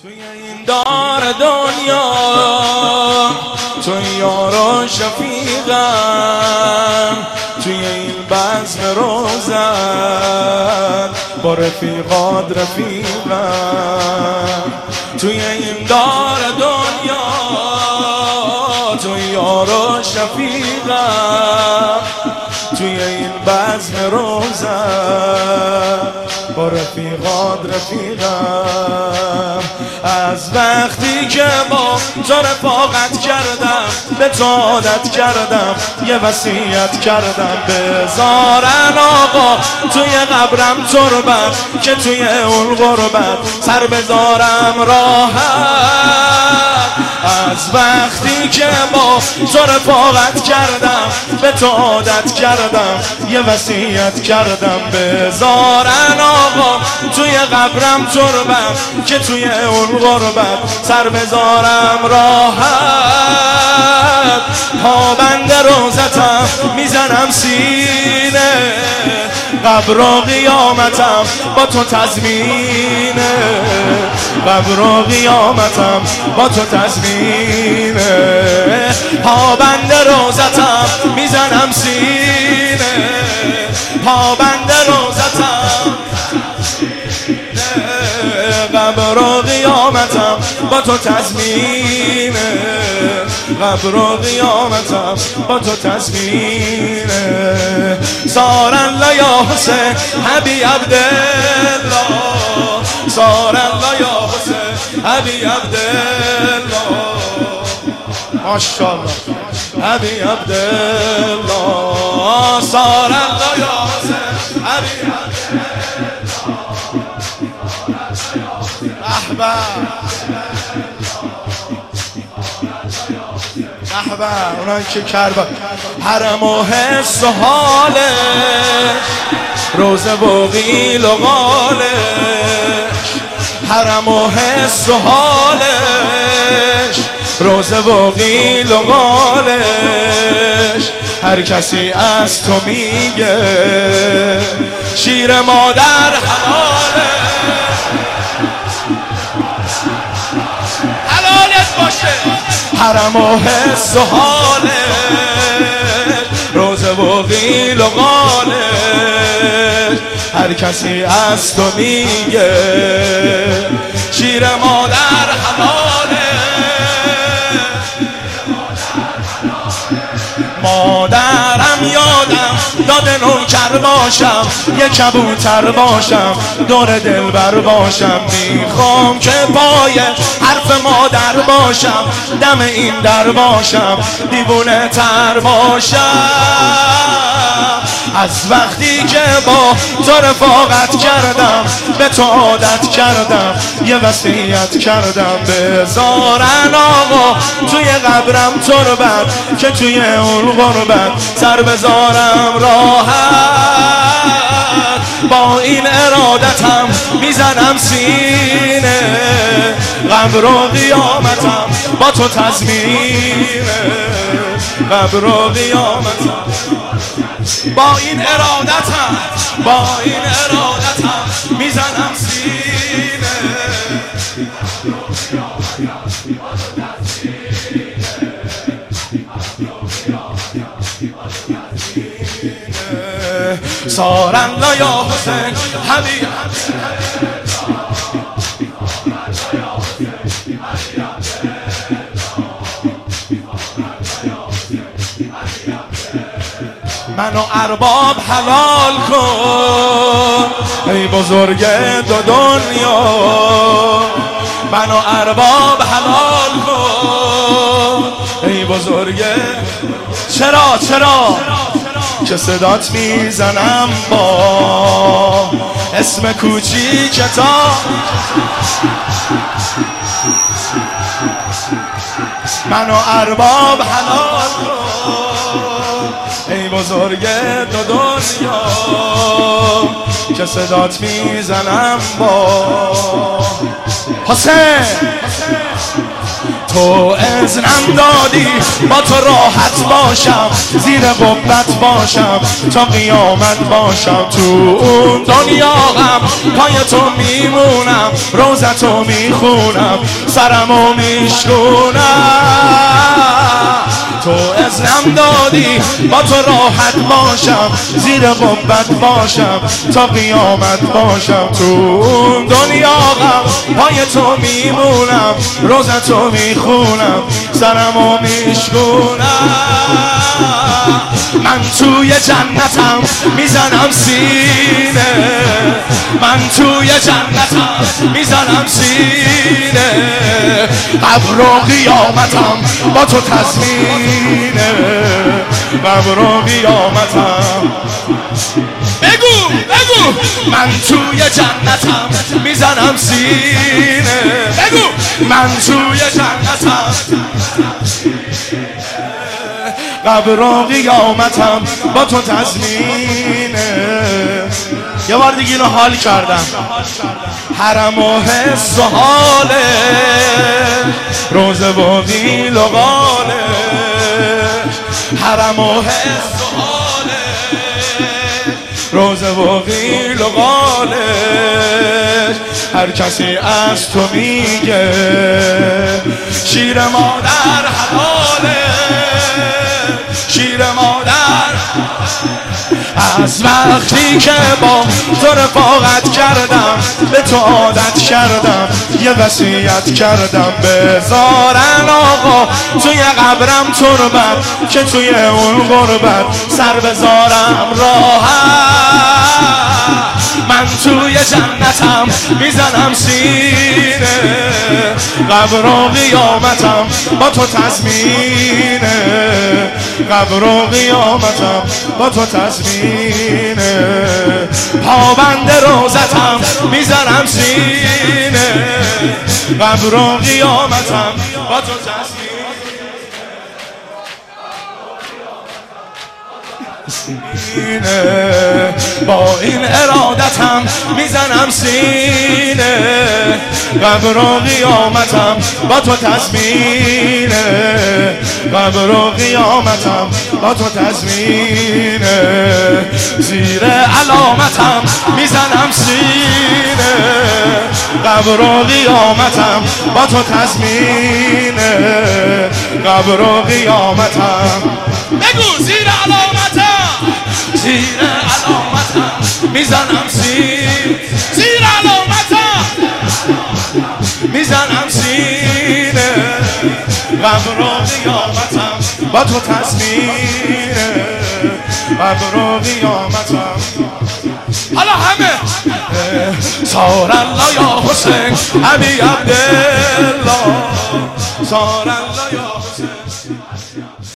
توی این دار دنیا توی یار و شفیقم، توی این بزم روزن با رفیقات رفیقم. توی این دار دنیا توی یار و شفیقم، توی این بزم روزن با رفیقات رفیقم. از وقتی که با تو رفاقت کردم، به تو عادت کردم، یه وصیت کردم بذارن آقا توی قبرم تربت، که توی اون غربت سر بذارم راحت. از وقتی که با تو رفاقت کردم، به تو عادت کردم، یه وصیت کردم بذارن آقا توی قبرم تربت، که توی اون غربت سر بذارم راحت. پابند روزتم میزنم سینه، قبر و قیامتم با تو تضمینه، قبر و قیامتم با تو تضمینه. پابند روزتم میزنم سینه، پابند روزتم، قبر و قیامتم با تو تضمینه، قبر و قیامتم با تو تضمینه. سارن لا یا حسین حبی عبدالله، سارن لا یا حسین حبی عبدالله، ماشاءالله حبی عبدالله. سارن لا یا حسین حبی عبدالله. احبا احبا اونایی که کربا حرم و حس و حالش، روزه و قیل و قالش، حرم و حس و حالش، روزه و قیل و قالش. هر کسی از تو میگه شیر مادر حلاله، حلالت باشه. حرم و حس و حالش، روزه و قیل و قالش. هر کسی از تو میگه شیر مادر حلاله. مادرم یادم داده نوکر باشم، یه کبوتر باشم، دور دلبر باشم. میخوام که پای حرف مادر باشم، دم این در باشم، دیوونه تر باشم. از وقتی که با تو رفاقت کردم، به تو عادت کردم، یه وصیت کردم بذارن آقا توی قبرم تربت، که توی اون غربت سر بذارم راحت. با این ارادتم میزنم سینه، قبر و قیامتم با تو تضمینه، قبر و قیامتم. با این ارادتم، با این ارادتم میزنم سینه. سارن لا یا حسین حبیب، منو ارباب حلال کن ای بزرگ دو دنیا، منو ارباب حلال کن ای بزرگ. چرا که صدات میزنم با اسم کوچیکتا، منو ارباب حلال کن ای بزرگ دو دنیا، که صدات میزنم با حسین. تو اذنم دادی با تو راحت باشم، زیر قبت باشم تا قیامت باشم. تو اون دنیا غم پای تو میمونم، روزتو میخونم، سرمو میشکونم. تو اذنم دادی با تو راحت باشم، زیر قبت باشم تا قیامت باشم. تو اون دنیا غم پای تو میمونم، روزتو میخونم، سرمو میشکونم. من توی جنتم میزنم سینه، من توی جنتم میزنم سینه، قبر و قیامتم با تو تضمینه، قبر و قیامتم. بگو بگو من توی جنتم میزنم سینه، بگو من توی جنتم، قبر و قیامتم با تو تضمینه. یه بار دیگه اینو حال کردم. حرم و حس و حاله، روزه و قیل و قاله، حرم و حس و حاله، روزه و قیل و قاله. هر کسی از تو میگه شیر مادر حلاله، شیر مادر. از وقتی که با تو رفاقت کردم، به تو عادت کردم، یه وصیت کردم. بذارن آقا توی قبرم تربت، که توی اون غربت سر بذارم راحت. من توی جنتم میزنم سینه، قبر و قیامتم با تو تضمینه، قبر و قیامتم با تو تضمینه. پابند روزتم میزنم سینه، قبر و قیامتم با تو تضمینه. با این ارادتم میزنم سینه، قبر و قیامتم با تو تضمینه، قبر و قیامتم با تو تضمینه. زیر علامتم میزنم سینه، قبر و قیامتم با تو تضمینه، قبر و قیامتم. بگو زیر علامتم، زیر علامتم میزنم زیر علامتم میزنم سینه، قبر و قیامتم با تو تضمینه، قبر و قیامتم. حالا همه سار الله یا حسین ابی عبدالله، سار الله یا حسین.